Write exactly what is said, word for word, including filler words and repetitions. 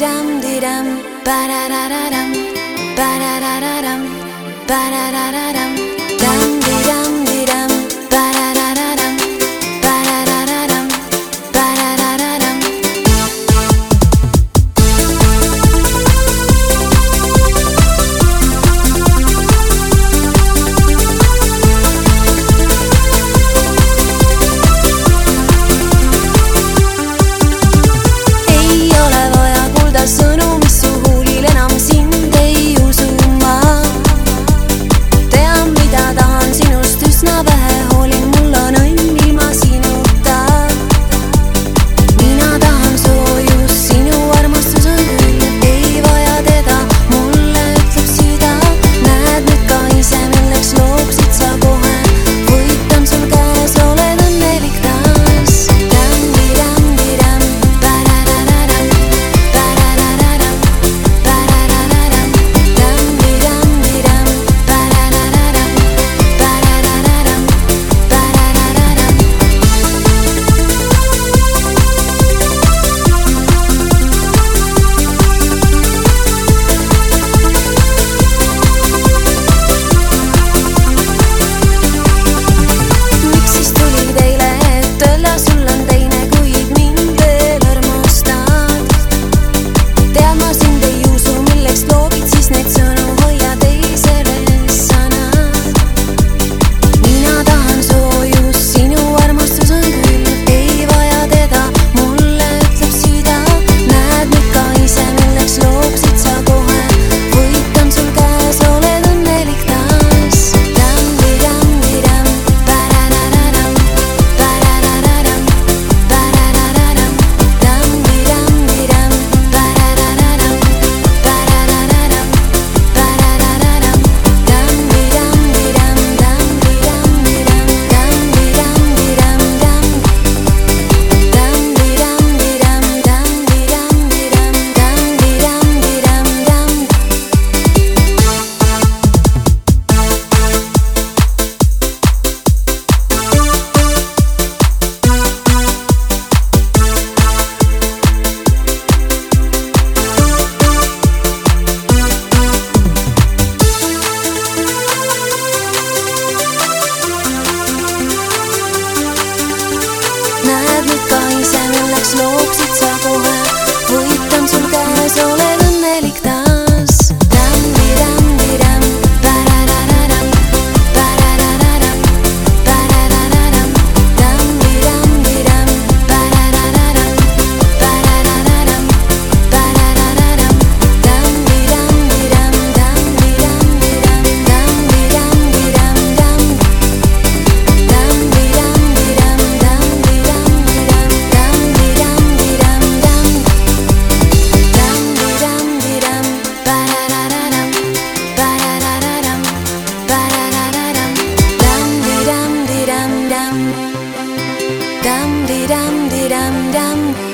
dum di dum, ba da da da dum, ba da da da dum, ba da da da dum, dum di dum di dum, ba da da da dum, ba da da da dum, ba da da da dum. Ei ole vaja kuulda sõnu, mis su huulil enam sind ei usu ma. Tean, mida tahan sinust üsna vähe, hoolin, mul on õnn ilma sinuta. Mina tahan soojust, sinu armastus on küll, ei vaja teda, mulle ütleb süda. Näed nüüd ka ise, milleks looksid sa kohe, võit on sul käes, oled õnnelik taas. Dam-di-dam-di-dam, ba-da-da-da-dam, ba-da-da-da-dam, ba-da-da-da-dam, dam-di-dam-di-dam, ba-da-da-da-dam, ba-da-da-da-dam, ba-da-da-da-dam. Miks siis tuli teile, et öelda sul on teine, kuid mind veel armastad? Tead, ma sind ei usu, milleks loobid siis neid sõnu, hoia teisele sõnad. Mina tahan soojust, sinu armastus on küll, ei vaja teda, mulle ütleb süda. Näed nüüd ka ise, milleks looksid sa kohe, võit on sul käes, oled õnnelik taas. Dam-di-dam-di-dam, ba-da-da-da-dam, ba-da-da-da-dam, ba-da-da-da-dam, dam-di-dam-di-dam, ba-da-da-da-dam, ba-da-da-da-dam, ba-da-da-da-dam, dam-di-dam-di-dam, dam-di-dam-di-dam, dam-di-dam-di-dam, dam. Dam-di-dam-di-dam, dam-di-dam-di-dam, dam-di-dam-di-dam, dam. Näed nüüd ka ise, milleks looksid sa kohe, võit on sul käes, oled õnnelik taas. Dam-di-dam-di-dam, ba-da-da-da-dam, ba-da-da-da-dam, ba-da-da-da-dam, dam-di-dam-di-dam, ba-da-da-da-dam, ba-da-da-da-dam, ba-da-da-da-dam, dam-di-dam-di-dam, dam-di-dam-di-dam, dam-di-dam-di-dam, dam. Dam-di-dam-di-dam, dam-di-dam-di-dam, dam-di-dam-di-dam, dam. Dam-di-dam-di-dam, ba-da-da-da-dam, ba-da-da-da-dam, ba-da-da-da-dam, dam-di-dam-di-dam, dam. Dam-di-dam-di-dam, dam.